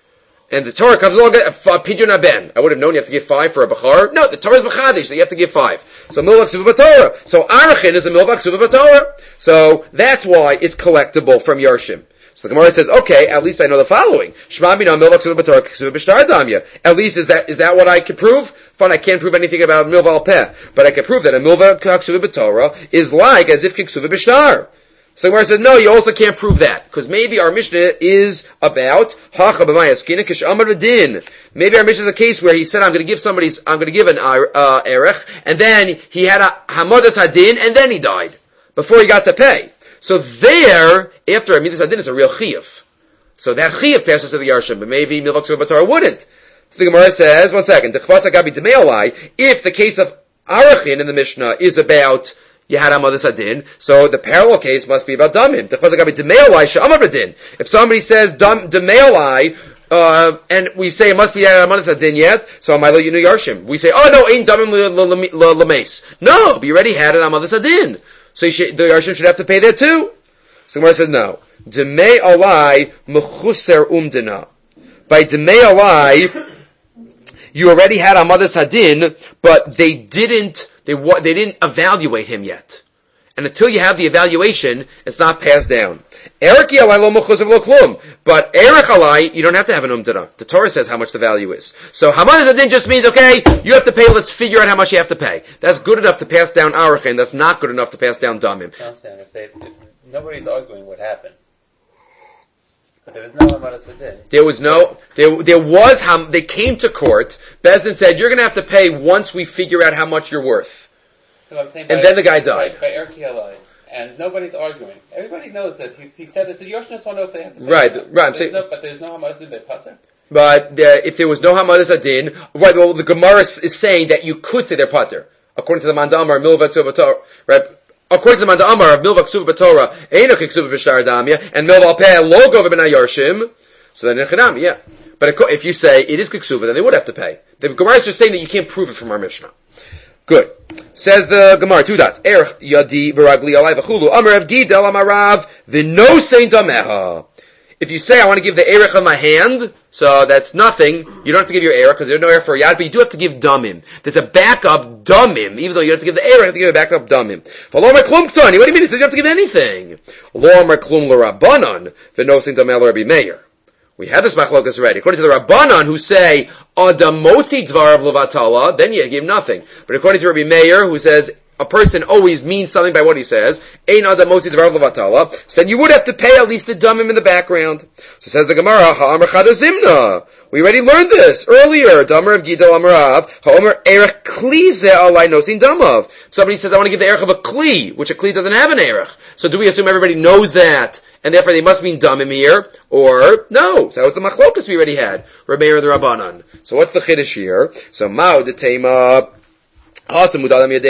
and the Torah comes along, uh, pidyon haben. I would have known you have to give five for a bachar. No, the Torah is machadish, so you have to give five. So milvah ksuva b'Torah. So arachin is a milvah ksuva b'Torah. So that's why it's collectible from Yarshim. So the Gemara says, okay, at least I know the following. Shema mina milvah ksuva b'Torah ksuva b'shtar damya. At least is that is that what I can prove? Fine, I can't prove anything about milvah al peh, but I can prove that a milvah ksuva b'Torah is like as if ksuva b'shtar. So the Gemara said, no, you also can't prove that, because maybe our Mishnah is about hacha b'mayaskina kishamar v'din. Maybe our Mishnah is a case where he said, I'm going to give somebody, I'm going to give an uh, erech, and then he had a hamadas hadin, and then he died before he got to pay. So there, after hamadas hadin, it's a real chiyuv. So that chiyuv passes to the Yarshim, but maybe milvah ksuva b'Torah wouldn't. So the Gemara says, one second, if the case of arachin in the Mishnah is about you had Hamadas Hadin, so the parallel case must be about Damim. If somebody says Demeolai, uh, and we say it must be Hamadas Hadin yet, so am I you know Yarshim? We say, oh no, ain't Damim Lameis. No, but you already had it Hamadas Hadin. So you should, the Yarshim should have to pay that too. So the Gemara says, no. Demeolai Mechuser Umdina. By Demeolai, you already had Hamadas Hadin, but they didn't, They, they didn't evaluate him yet. And until you have the evaluation, it's not passed down. Erech alai lo mechuzav lo klum. But erech alai, you don't have to have an umdana. The Torah says how much the value is. So hamadas hadin just means, okay, you have to pay, let's figure out how much you have to pay. That's good enough to pass down arachin, that's not good enough to pass down damim. If, they, if nobody's arguing what happened. But there was no hamadas hadin. There was no, there, there was, ham, they came to court, Bezdin said, you're gonna have to pay once we figure out how much you're worth. So I'm saying and by, then the guy died. By, by Erech Yalai. And nobody's arguing. Everybody knows that he, he said this. So Yoshna doesn't know if they have to pay. Right, them. right. I'm saying, no, but there's no hamadas hadin, they pater. But uh, if there was no hamadas hadin, right? Well, the Gemara is, is saying that you could say they're pater according to the Mandamar Milvah Ksuva B'Torah, right? According to the Mandamar of Milvah Ksuva B'Torah, Eino Ksuva B'Shtar Damya, and Milvah Peh Logo V'Benay Yarshim. So then Nechanam, yeah. But if you say it is Ksuva, then they would have to pay. The Gemara is just saying that you can't prove it from our Mishnah. Good. Says the Gemara, two dots. Erech yadi v'ragli alai v'chulu. Amar Rav Gidel amarav v'no sein dameha. If you say, I want to give the erech on my hand, so that's nothing, you don't have to give your erech, because there's no erech for a yad, but you do have to give damim. There's a backup damim, even though you have to give the erech, you have to give a backup damim. Lo amar klum ktani. What do you mean? It says you have to give anything. Lo amar klum l'rabbanan v'no sein dameh l'Rabbi Meir. We have this machlokas already. According to the Rabbanan, who say, Adamoti dvar of levatala, then you give nothing. But according to Rabbi Meir, who says, a person always means something by what he says, Ein Adamoti dvar of levatala, so then you would have to pay at least the damim in the background. So says the Gemara, Ha'amar chadazimna. We already learned this earlier. Damar of Gidel Amarav, Ha'amar erech kli ze alai nosin damav. Somebody says, I want to give the erech of a kli, which a kli doesn't have an erech. So do we assume everybody knows that? And therefore they must mean damim here, or no. So that was the machlokas we already had. Rabbeir and the Rabbanan. So what's the chiddush here? So mao de tema Over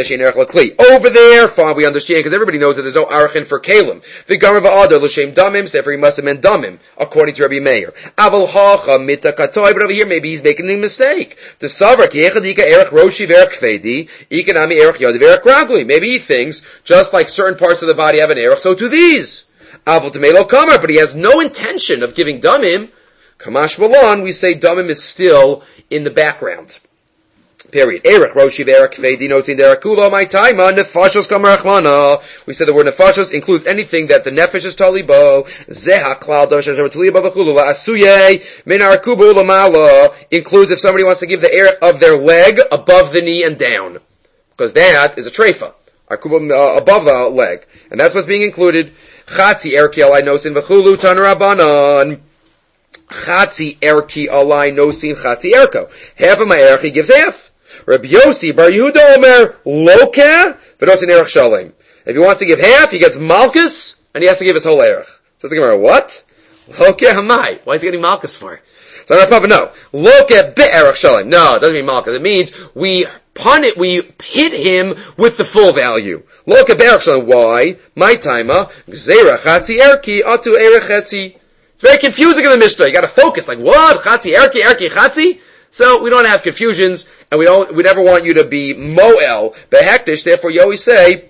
there, fine, we understand, because everybody knows that there's no arachin for kalim. The Gemara v'adar l'shem damim, so therefore he must have meant damim, according to Rabbi Meir. Aval hacha mita katoy, but over here maybe he's making a mistake. The savra ki echadika erech roshi v'erech kfedi, ikanami erech yad v'erech ragli. Maybe he thinks, just like certain parts of the body have an erech, so do these. Aval temelo kamar, but he has no intention of giving damim. Kamash balon, we say damim is still in the background. Period. Erech roshi v'erech kfedi nosin derech kula my taima nefashos kamarachmana. We said the word nefashos includes anything that the nefesh is talibo. Zeha klal dosha talibo v'chulu la'asuye min arkubu lamala includes if somebody wants to give the erech of their leg above the knee and down, because that is a treifa. Arkubu uh, above the leg, and that's what's being included. Chatzi erki alai nosin v'chulu tanarabanan. Chatzi erki alai nosin chatzi erko. Half of my erech he gives half. Rabbi Yossi Bar Yehuda Omer Loka v'nosin erech shalem. If he wants to give half, he gets malchus, and he has to give his whole erech. So the Gemara, what? Loka hamai. Why is he getting malchus for? So I'm Papa, no. Loka be'erech shalem. No, it doesn't mean malchus. It means we pun it, we hit him with the full value. Loka be'erech shalem. Why? My taima gzeira chatzi erki atu erech chetzi. It's very confusing in the Mishnah. You got to focus. Like what? Chatzi erki erki chatzi. So we don't have confusions, and we don't. We never want you to be moel behektish. Therefore, you always say,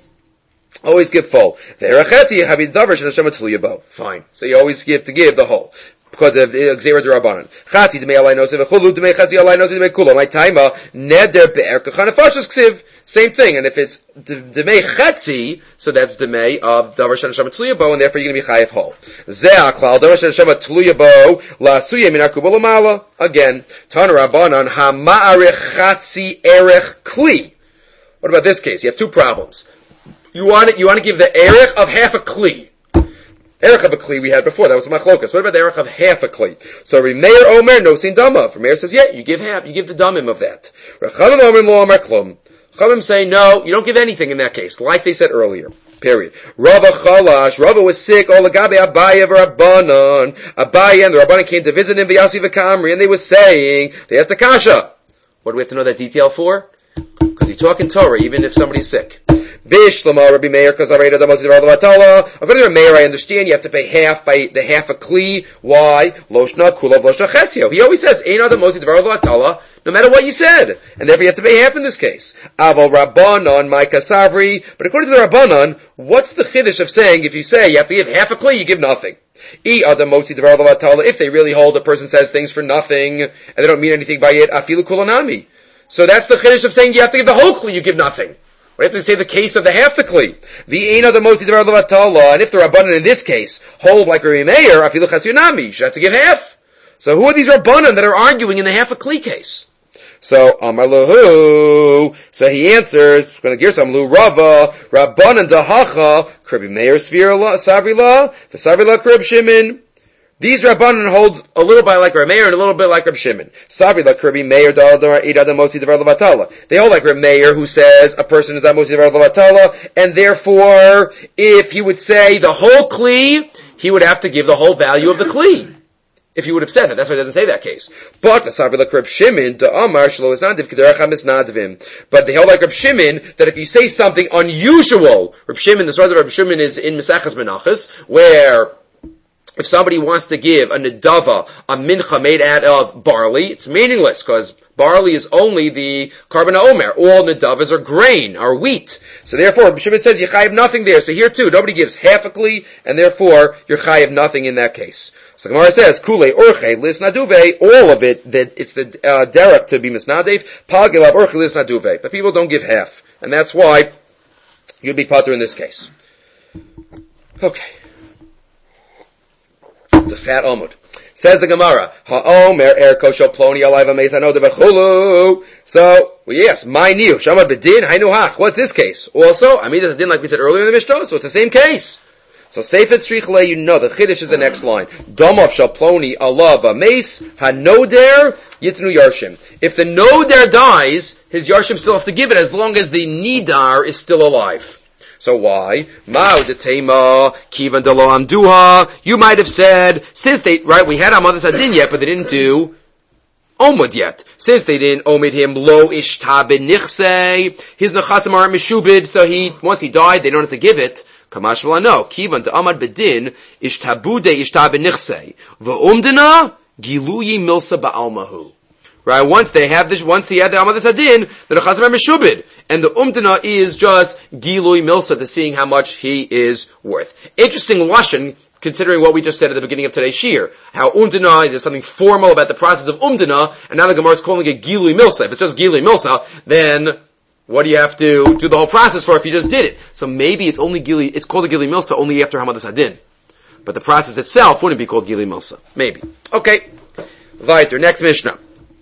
always give full. Fine. So you always give to give the whole. because of Gzeira D'Rabbanan. Chatzi D'mei Alai Nosei V'chulu D'mei Chatzi Alai Nosei D'mei Kula. My taima Neder Be'er Kachan Nefashos Ksiv. Same thing, and if it's D'mei Chatzi, so that's D'mei of Davar Sheneshama Tluya Bo, and therefore you're going to be Chayev Hol. Zeh Aklal Davar Sheneshama Tluya Bo La'asuya Min HaKuba L'Mala. Again, Tana Rabbanan HaMa'arech Chatzi Erech Kli. What about this case? You have two problems. You want you want to give the erech of half a kli. Erech of a kli we had before. That was machlokas. What about the erech of half a kli? So Meir Omer no sin damav. Meir says, yeah, you give half. You give the damim of that. Rechavim Omer lo Omer klum. Chavim say, no, you don't give anything in that case, like they said earlier. Period. Rava Chalash. Rava was sick. Olagabe Abaye v'Rabbanan. Abaye and the Rabbanan came to visit him v'Yasi v'Kamri, and they were saying they have to kasha. What do we have to know that detail for? Because you talk in Torah, even if somebody's sick. Bishlama Rabbi Meir, because according to Rabbi Meir, I understand you have to pay half by the half a kli. Why? Loshna kulav loshna chesio. He always says, "Ein adam mosi devar l'atala," no matter what you said, and therefore you have to pay half in this case. Aval Rabbanon, my kasavri. But according to the Rabbanon, what's the chiddush of saying if you say you have to give half a kli, you give nothing? If they really hold a person says things for nothing and they don't mean anything by it, afilu kulanami. So that's the chiddush of saying you have to give the whole kli, you give nothing. We have to say the case of the half the kli. The ein other mosi devar levatala, and if the Rabbanan in this case hold like Rabbi Meir, afilu chasyunami, you should have to give half. So who are these Rabbanan that are arguing in the half a kli case? So Amar Lahu, so he answers, going to Girsam Lu Rava, Rabbanan dahacha, Rabbi Meir Svirla, Savrila, the Savrila Krib Shimon. These Rabbanan hold a little bit like Rabbi Meir and a little bit like Rabbi Shimon. Savi like Rabbi Meir, they hold like Rabbi Meir who says a person is Amosi Devar Levatala, and therefore, if he would say the whole Kli, he would have to give the whole value of the Kli. If he would have said that, that's why it doesn't say that case. But the Savi like Rabbi Shimon, the Amar Shlo is Nadiv Kederacham is Nadivim. But they hold like Rabbi Shimon that if you say something unusual, Rabbi Shimon, the source of Rabbi Shimon is in Mesachas Menachos, where if somebody wants to give a nedava, a mincha made out of barley, it's meaningless because barley is only the carbon omer. All nedavas are grain, are wheat. So therefore, Shimon says you chayiv nothing there. So here too, nobody gives half a kli, and therefore you're chayiv nothing in that case. So Gemara says kule orche lis naduve, all of it that it's the uh, derech to be misnadev. Pagelav orche lis naduve, but people don't give half, and that's why you'd be patur in this case. Okay. It's a fat Omud. Says the Gemara, Ha'omer erko shel ploni alayva meizano devechulu. So, well, yes, my new shamad bedin hainu hach. What's this case? Also, I mean, this is din like we said earlier in the Mishnah, so it's the same case. So, seifet strichle, you know, the chiddush is the next line. Domov shel ploni alava meis hanoder yitnu yarshim. If the noder dies, his yarshim still have to give it as long as the nidar is still alive. So why? Ma'u detema kivan delo amduha. You might have said, since they, right, we had Amadas Adin yet, but they didn't do Omud yet. Since they didn't omid him, lo ishta benichse, his nechasim aren't meshubid, so he, once he died, they don't have to give it. Kamash v'la no. Kivan de amad bedin, ishtabude ishta benichse. V'umdina, giluyi milsa ba'almahu. Right, once they have this, once he had the Amadas Adin, the Nechazim are Meshubid. And the Umdana is just Gilui Milsa, to seeing how much he is worth. Interesting Lashon, considering what we just said at the beginning of today's Shir. How Umdana, there's something formal about the process of Umdana, and now the Gemara is calling it Gilui Milsa. If it's just Gilui Milsa, then what do you have to do the whole process for if you just did it? So maybe it's only Gilui, it's called a Gilui Milsa only after Hamadas Adin. But the process itself wouldn't be called Gilui Milsa. Maybe. Okay. Weiter. Next Mishnah.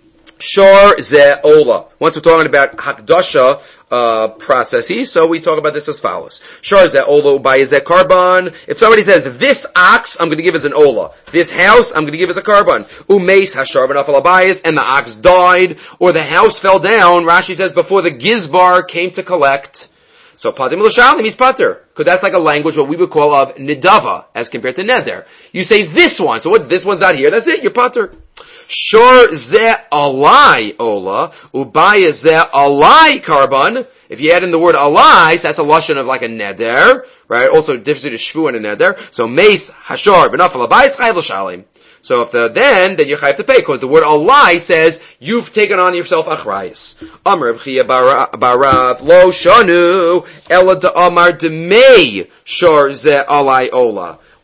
Shor ze ola. Once we're talking about hakdasha uh, processes, so we talk about this as follows. Shor ze ola ubaye ze karban. If somebody says, this ox I'm going to give as an ola, this house I'm going to give as a karban, umeis hashar v'nafal abayis, and the ox died, or the house fell down, Rashi says, before the gizbar came to collect. So patim l'shalim, he's pater. Because that's like a language what we would call of nidava, as compared to neder. You say this one, so what's this one's not here, that's it, you're pater. Shor ze alai ola, ubaya ze alai karban. If you add in the word alai, so that's a lashon of like a neder, right? Also difference between a shvu and a neder. So meis hashor v'nafal abayis chayv l'shalim. So if the then, then you have to pay, because the word alai says you've taken on yourself achrayis. Amar b'chia barav lo shanu ela de amar demei shor ze alai ola.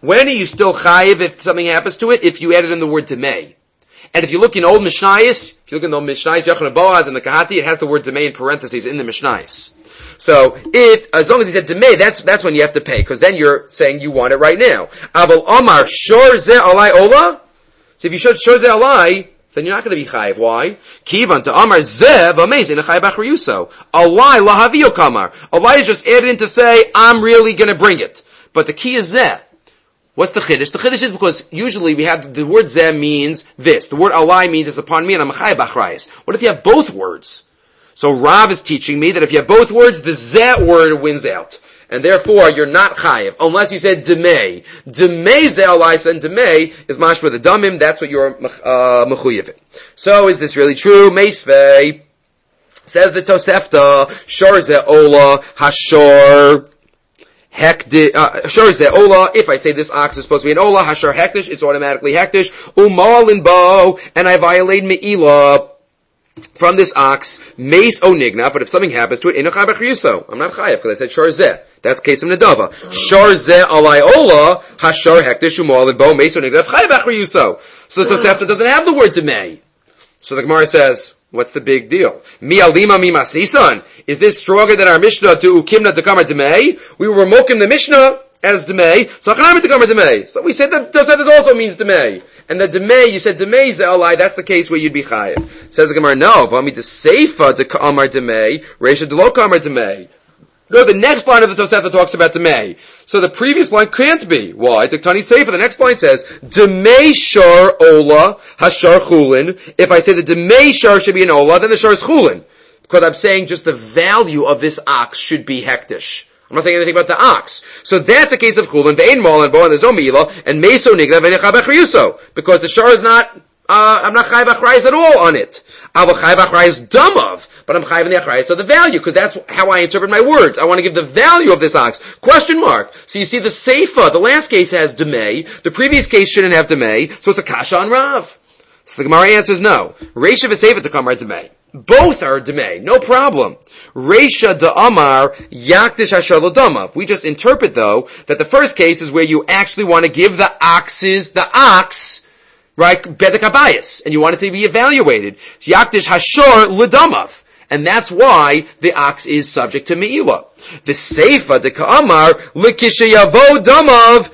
When are you still chayiv if something happens to it? If you added in the word demei. And if you look in old Mishnayos, if you look in the old Mishnayos, Yochanan Boaz and the Kahati, it has the word demei in parentheses in the Mishnayos. So, if, as long as he said demei, that's, that's when you have to pay, because then you're saying you want it right now. Aval Omar, shor ze alai ola? So if you should shor ze alai, then you're not going to be chayiv. Why? Kivan to Amar ze v'amez in a chayiv achriyuso. Alai lahavio kamar. Alai is just added in to say, I'm really going to bring it. But the key is ze. What's the chiddush? The chiddush is because usually we have the word zeh means this. The word alai means it's upon me and I'm a chayiv achrayis. What if you have both words? So Rav is teaching me that if you have both words, the zeh word wins out. And therefore you're not chayiv. Unless you said demei. Demei zeh alai, and demei is mashma the damim, that's what you're uh, mechuyev in. So is this really true? Meisvei. Says the Tosefta, shor zeh ola, hashor, Hekdish, uh, sure is ola. If I say this ox is supposed to be an ola, hashar hekdish, it's automatically hekdish. Umal and bo, and I violate me'ilah from this ox, mace o nigna. But if something happens to it, inu chayav achriyuso. I'm not chayav because I said shor zeh. That's case of nedava. Shor zeh alai ola, hashar hekdish, umal and bo, mace o nigna, chayav achriyuso. So the Tosefta doesn't have the word demei. So the Gemara says, what's the big deal? Mi alima mi masnisan. Is this stronger than our Mishnah to ukimna to kamar demei? We were mokim the Mishnah as demei. So chanami to kamar demei. So we said that this also means demei. And the demei, you said demei ze'alai, that's the case where you'd be chayiv. Says the Gemara, no. Vami the seifa to kamar demei, reisha de lo kamar demei. No, the next line of the Tosefta talks about demei. So the previous line can't be. Why? The Tani Seifa, the next line says, demei shar ola hashar chulin. If I say the demei shar should be an ola, then the shar is chulin. Because I'm saying just the value of this ox should be hektish. I'm not saying anything about the ox. So that's a case of chulin, ve'ein mal and bo, and there's no milah, and meso nigla ve'nechab achriyuso. Because the shar is not, uh, I'm not chayiv achrayis at all on it. I'll chayiv achrayis damav. But I'm chayiv in the achrayis, so the value, because that's how I interpret my words. I want to give the value of this ox. Question mark. So you see the seifa, the last case has demei, the previous case shouldn't have demei, so it's a kasha on Rav. So the Gemara answers no. Reisha v'seifa to kamar demei. Both are demei, no problem. Reisha de amar yakdish hashar l'damav. We just interpret though, that the first case is where you actually want to give the oxes, the ox, right, bedek habayis, and you want it to be evaluated. Yakdish hashar l'damav. And that's why the ox is subject to me'ilah. The seifa, the ka'amar, l'kishayavo damav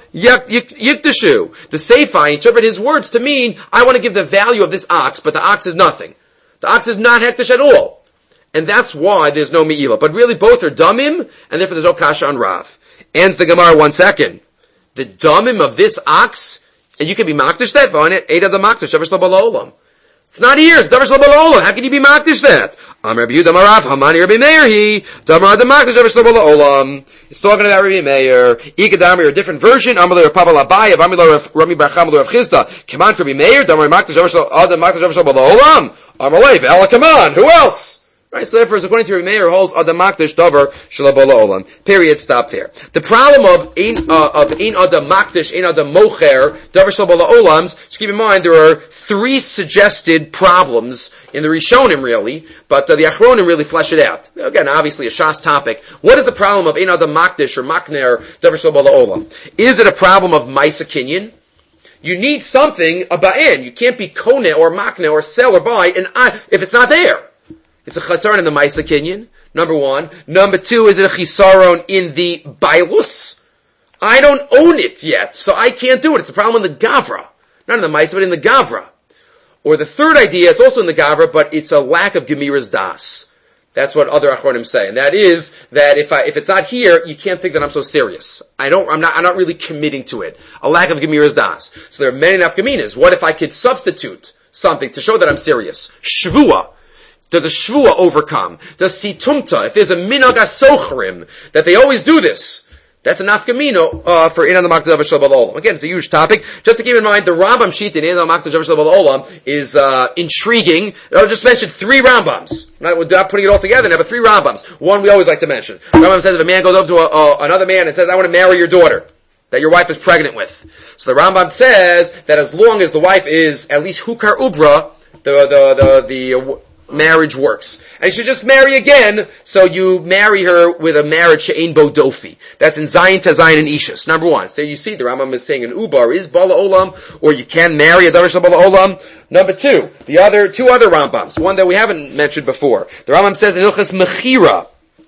yikdashu. The seifa, I interpret his words to mean, I want to give the value of this ox, but the ox is nothing. The ox is not hektish at all. And that's why there's no me'ilah. But really both are damim, and therefore there's no kasha on Rav. Ends the Gemara one second. The damim of this ox, and you can be makdish that, eight of the makdish, davar shlo b'olam. It's not here, it's davar shlo b'olam. How can you be makdish that? Am Rabbi Yehuda Marav Hamani Rabbi Meir he Damar Damakdish Davar Shlo B'olam. It's talking about Rabbi Meir. Ikadamar, a different version. Amalei Rav Papa Labai, Amalei Rami Bar Chama Rav Chisda. Kaman Rabbi Meir Damar Damakdish Davar Shlo Adam Makdish Davar Shlo B'olam. Amalei V'Ela Kaman. Who else? Right, so therefore, according to Rabbi Meir, holds Adam Makdish Davar Shlo B'olam. Period. Stop there. The problem of Ein uh, of Ein Adam Makdish, Ein Adam Mocher Davar Shlo B'olam. Just keep in mind there are three suggested problems in the Rishonim, really, but uh, the Achronim really flesh it out. Again, obviously a Shas topic. What is the problem of Ein Adam Makdish or Makner Davar Shlo B'olam? Is it a problem of Maisa Kinyan? You need something, a ba'in. You can't be Koneh or Makner or sell or buy and I, if it's not there. It's a chasaron in the Maisa Kinyan, number one. Number two, is it a chisaron in the Bailus? I don't own it yet, so I can't do it. It's a problem in the Gavra. Not in the Maisa, but in the Gavra. Or the third idea, it's also in the Gavra, but it's a lack of Gemiras Das. That's what other Achronim say. And that is, that if I, if it's not here, you can't think that I'm so serious. I don't, I'm not, I'm not really committing to it. A lack of Gemiras Das. So there are many nafkaminas. What if I could substitute something to show that I'm serious? Shvua. Does a shvua overcome? Does situmta, if there's a minhag hasochrim, that they always do this, that's a nafkamino uh, for Ein Adam Makdish Davar Shlo B'olam. Again, it's a huge topic. Just to keep in mind, the Rambam sheet in Ein Adam Makdish Davar Shlo B'olam is uh, intriguing. I'll just mention three Rambams. Not, we're not putting it all together, but three Rambams. One we always like to mention. Rambam says if a man goes over to a, uh, another man and says, I want to marry your daughter, that your wife is pregnant with. So the Rambam says that as long as the wife is at least hukar ubra, the, the, the, the, marriage works. And you should just marry again, so you marry her with a marriage she'ein bo dofi. That's in Zayin to Zayin and Ishus. Number one. So you see the Rambam is saying an ubar is bala olam, or you can marry a davar shel bala olam. Number two, the other, two other Rambams, one that we haven't mentioned before. The Rambam says in Hilchos Mechira,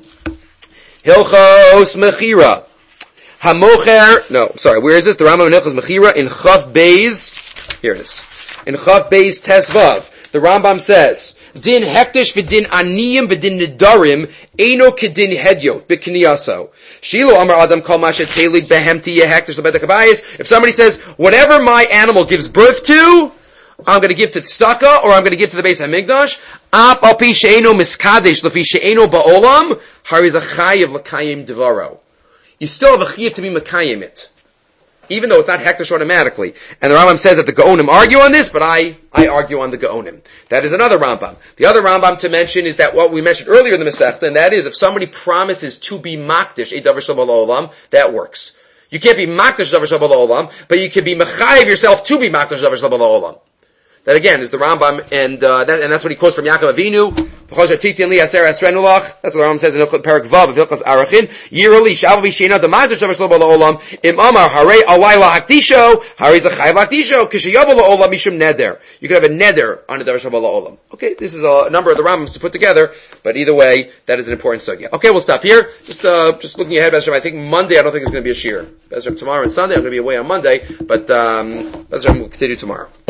Hilchos Mechira, Hamocher, no, sorry, where is this? The Rambam in Hilchos Mechira, in Chav Beis, here it is, in Chav Beis Tesvav, the Rambam says, Din hektish v'din aniyim v'din nidarim eino kedin hedyot b'kniyaso. Shilu amar adam kol mashet telig behemti yehektish l'bed hakabayis. If somebody says, whatever my animal gives birth to, I'm going to give to tzedakah, or I'm going to give to the Beis Hamikdash. Ap al pi she'eno miskadesh lefi she'eno ba'olam hari zachayev l'kayim devaro. You still have a chayev to be makayim it, even though it's not hektish automatically. And the Rambam says that the Gaonim argue on this, but I, I argue on the Gaonim. That is another Rambam. The other Rambam to mention is that what we mentioned earlier in the Masechta, and that is if somebody promises to be makdish, a davar shel bala olam, that works. You can't be makdish davar shel bala olam, but you can be mechayev yourself to be makdish davar shel bala olam. That again is the Rambam, and uh, that, and that's what he quotes from Yaakov Avinu. That's what the Rambam says in Perak Vav of Hilchos Arachin. Yiroli Shalvi Sheina Damash Shavush Lo Bala Olam Im Amar Harei Alayla Haktisho Harei Zachayv Haktisho Kishayavol Olam Mishum Neder. You could have a neder on the Davar Shabala Olam. Okay, this is a number of the Rambams to put together, but either way, that is an important sugya. Okay, we'll stop here. Just uh, just looking ahead, Bezram, I think Monday. I don't think it's going to be a shir. Bezram tomorrow and Sunday. I'm going to be away on Monday, but um, Bezram will continue tomorrow.